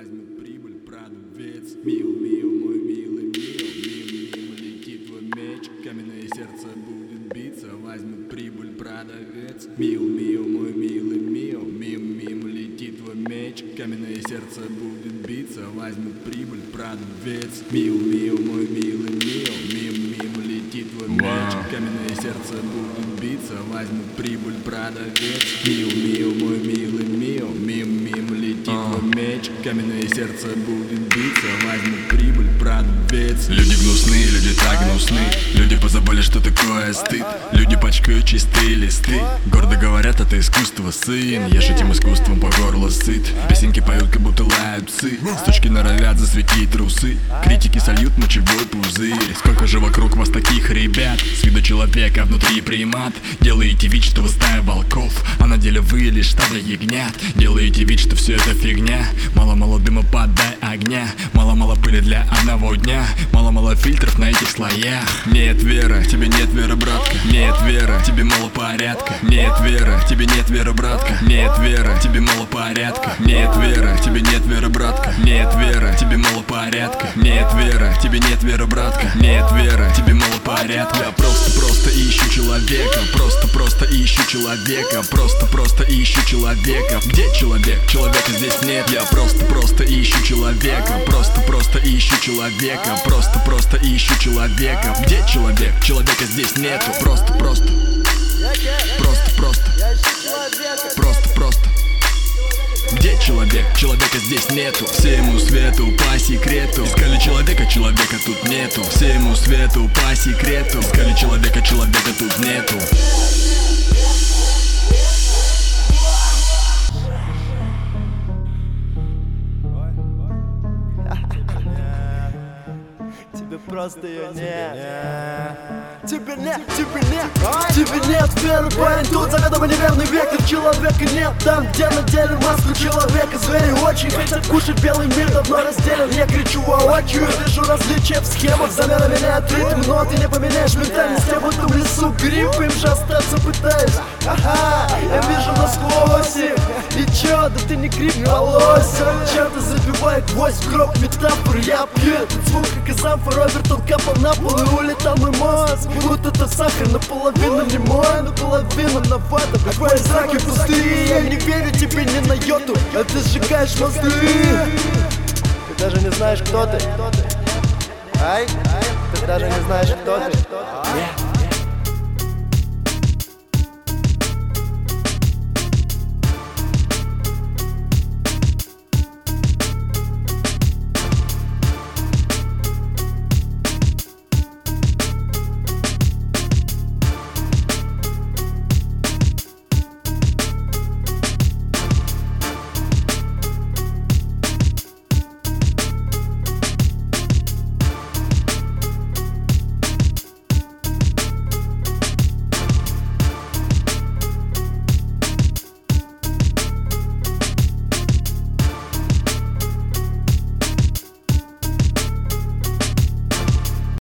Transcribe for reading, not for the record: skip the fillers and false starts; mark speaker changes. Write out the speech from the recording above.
Speaker 1: возьмет прибыль, продавец. Мил, мил, мой милый, мил, мим, мим, летит твой меч, каменное сердце будет биться, возьмет прибыль, продавец. Мил, мил, мой милый, мил, мим, мим, летит твой меч, каменное сердце будет биться, возьмет прибыль, продавец. Мил, мил, мой милый, мил, мим, мим, летит твой меч, каменное сердце будет биться, возьмет прибыль, продавец. Мил, мил, мой милый, мил, мим, мим, летит твой меч, каменное сердце будет биться, возьмет прибыль, продавец.
Speaker 2: Люди гнусные, люди так гнусны, люди позабыли, что такое стыд. Люди пачкают чистые листы, гордо говорят, это искусство, сын. Я ж этим искусством по горло сыт. Песенки поют, как будто лают псы. С точки норовят засветить трусы, критики сольют мочевой пузырь. Сколько же вокруг вас таких ребят, с виду человека, внутри примат. Делаете вид, что вы стая волков, а на деле вы лишь стадо ягнят. Делаете вид, что все это фигня. Мало-мало дыма, подай огня. Мало-мало пыли для одного дня. Мало-мало фильтров на этих слоях. Нет, Вера, тебе нет веры, братка. Нет, Вера, тебе мало порядка. Нет, Вера, тебе нет веры, братка. Нет, Вера, тебе мало порядка. Нет, Вера, тебе нет веры, братка. Нет, Вера, тебе мало порядка. Нет, Вера, тебе нет веры, братка. Нет, Вера, тебе мало порядка. Я просто ищу человека. Просто ищу человека. Просто ищу человека. Где человек? Человека здесь нет. Я просто ищу человека. Просто ищу человека. Просто ищу человека. Где человек? Человека здесь нету. Просто где человек? Человека здесь нету. Всему свету по секрету искали человека, человека тут нету. Всему свету по секрету искали человека, человека тут нету.
Speaker 3: Тебе просто ее нет. Тебе нет, тебе нет, тебе нет веры, парень, тут загадывай неверный вектор. Человека нет там, где надели маску человека. Звери очень хотят кушать, белый мир давно разделен. Я кричу воочию, вижу различия в схемах. Замена меняет ритм, но ты не поменяешь ментальность. Я будто в лесу гриб, им же остаться пытаюсь. Ага, я вижу насквозь их. И чё, да ты не гриб, не волос. Чем-то забивает гвоздь в гроб метафор. Я пью этот звук, как из амфор. Овертон капал на пол и улетал мой мозг. Будто это сахар, наполовину не мой, наполовину на вата. Твои зраки пустые, я не верю тебе ни на йоту, а ты сжигаешь мосты. Ты даже не знаешь, кто ты. Ай, ты даже не знаешь, кто ты.